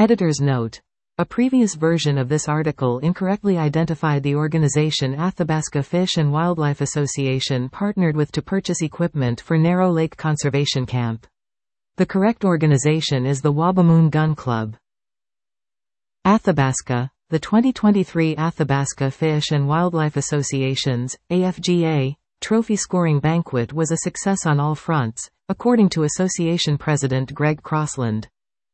Editor's note. A previous version of this article incorrectly identified the organization Athabasca Fish and Wildlife Association partnered with to purchase equipment for Narrow Lake Conservation Camp. The correct organization is the Wabamun Gun Club. Athabasca. The 2023 Athabasca Fish and Wildlife Association's, AFGA, trophy scoring banquet was a success on all fronts, according to Association President Greg Crossland.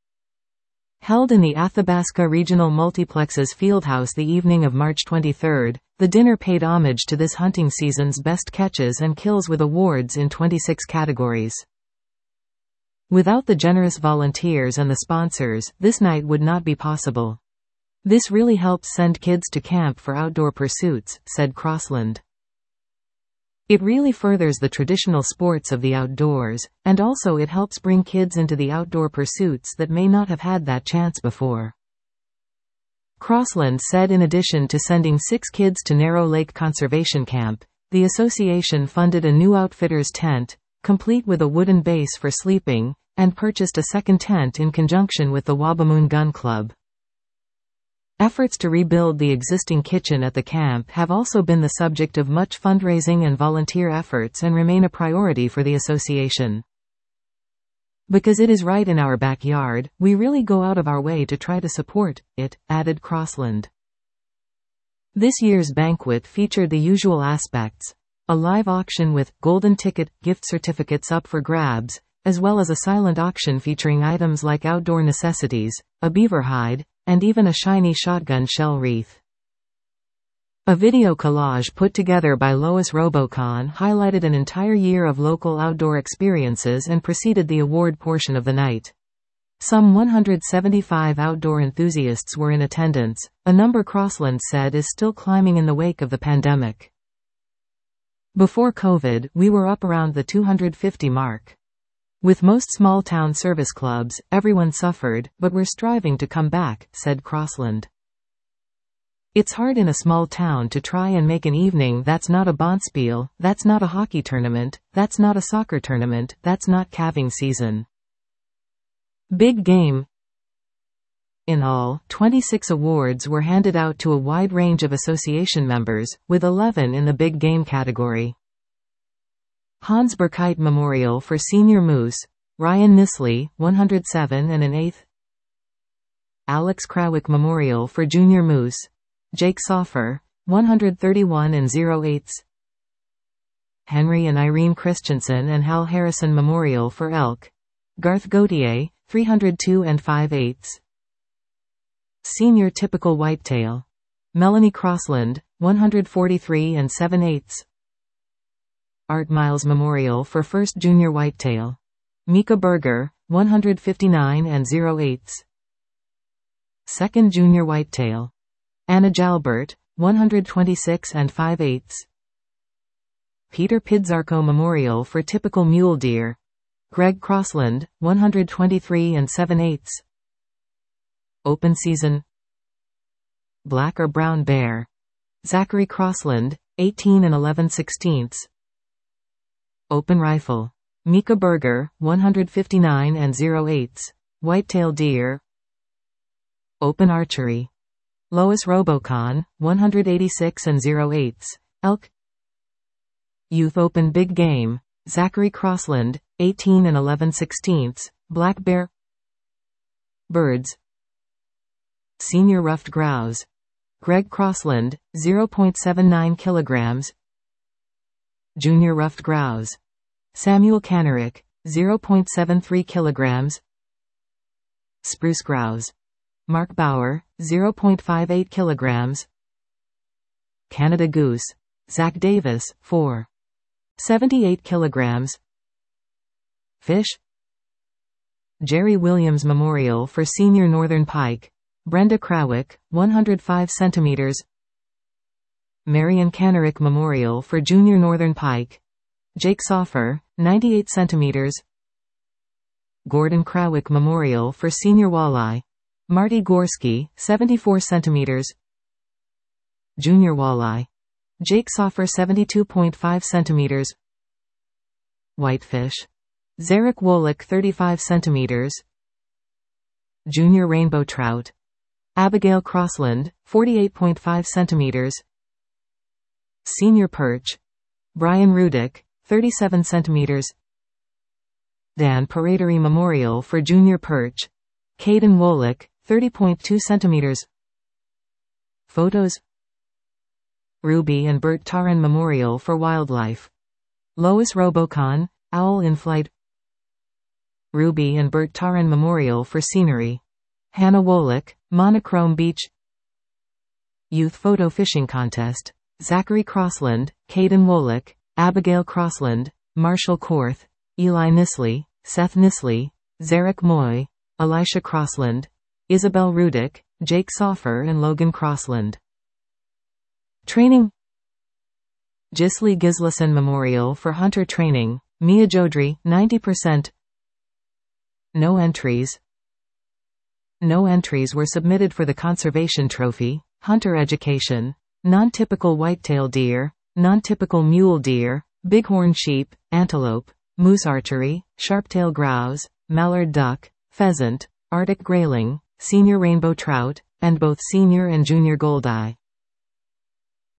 Held in the Athabasca Regional Multiplex's Fieldhouse the evening of March 23, the dinner paid homage to this hunting season's best catches and kills with awards in 26 categories. Without the generous volunteers and the sponsors, this night would not be possible. This really helps send kids to camp for outdoor pursuits, said Crossland. It really furthers the traditional sports of the outdoors, and also it helps bring kids into the outdoor pursuits that may not have had that chance before. Crossland said in addition to sending 6 kids to Narrow Lake Conservation Camp, the association funded a new outfitter's tent, complete with a wooden base for sleeping, and purchased a second tent in conjunction with the Wabamun Gun Club. Efforts to rebuild the existing kitchen at the camp have also been the subject of much fundraising and volunteer efforts and remain a priority for the association. Because it is right in our backyard, we really go out of our way to try to support it, added Crossland. This year's banquet featured the usual aspects: a live auction with golden ticket gift certificates up for grabs, as well as a silent auction featuring items like outdoor necessities, a beaver hide, and even a shiny shotgun shell wreath. A video collage put together by Lois Robocon highlighted an entire year of local outdoor experiences and preceded the award portion of the night. Some 175 outdoor enthusiasts were in attendance, a number Crossland said is still climbing in the wake of the pandemic. Before COVID, we were up around the 250 mark. With most small-town service clubs, everyone suffered, but we're striving to come back, said Crossland. It's hard in a small town to try and make an evening that's not a bonspiel, that's not a hockey tournament, that's not a soccer tournament, that's not calving season. Big game. In all, 26 awards were handed out to a wide range of association members, with 11 in the big game category. Hans Burkite Memorial for Senior Moose, Ryan Nisley, 107 and an eighth. Alex Krawick Memorial for Junior Moose, Jake Soffer, 131 and 0/8. Henry and Irene Christensen and Hal Harrison Memorial for Elk, Garth Gauthier, 302 and 5/8. Senior Typical Whitetail, Melanie Crossland, 143 and 7/8. Art Miles Memorial for First Junior Whitetail, Mika Berger, 159 and 0/8. Second Junior Whitetail, Anna Jalbert, 126 and 5/8. Peter Pidzarko Memorial for Typical Mule Deer, Greg Crossland, 123 and 7/8. Open Season, Black or Brown Bear, Zachary Crossland, 18 and 11/16. Open Rifle, Mika Berger, 159 and 0/8. Whitetail Deer. Open Archery, Lois Robocon, 186 and 0/8. Elk. Youth Open Big Game, Zachary Crossland, 18 and 11/16. Black Bear. Birds. Senior Ruffed Grouse, Greg Crossland, 0.79 kilograms. Junior Ruffed Grouse, Samuel Kanarick, 0.73 kilograms. Spruce Grouse, Mark Bauer, 0.58 kilograms. Canada Goose, Zach Davis, 4.78 kilograms. Fish. Jerry Williams Memorial for Senior Northern Pike, Brenda Krawick, 105 centimeters. Marion Kanarick Memorial for Junior Northern Pike, Jake Soffer, 98 centimeters. Gordon Krawick Memorial for Senior Walleye, Marty Gorski, 74 centimeters. Junior Walleye, Jake Soffer, 72.5 centimeters. Whitefish, Zarek Wolick, 35 centimeters. junior rainbow trout. Abigail Crossland, 48.5 centimeters. Senior perch. Brian Rudick, 37 centimeters. Dan Paraderi Memorial for junior perch. Caden Wolick, 30.2 centimeters. Photos. Ruby and Bert Taran Memorial for Wildlife. Lois Robocon, Owl in Flight. Ruby and Bert Taran Memorial for Scenery. Hannah Wolick, Monochrome Beach. Youth Photo Fishing Contest. Zachary Crossland, Caden Wolick, Abigail Crossland, Marshall Korth, Eli Nisley, Seth Nisley, Zarek Moy, Elisha Crossland, Isabel Rudick, Jake Soffer and Logan Crossland. Training. Gisli Gislason Memorial for Hunter Training. Mia Jodri, 90%. No entries. No entries were submitted for the Conservation Trophy. Hunter Education. Non-typical whitetail deer, non-typical mule deer, bighorn sheep, antelope, moose archery, sharptail grouse, mallard duck, pheasant, Arctic grayling, senior rainbow trout, and both senior and junior goldeye.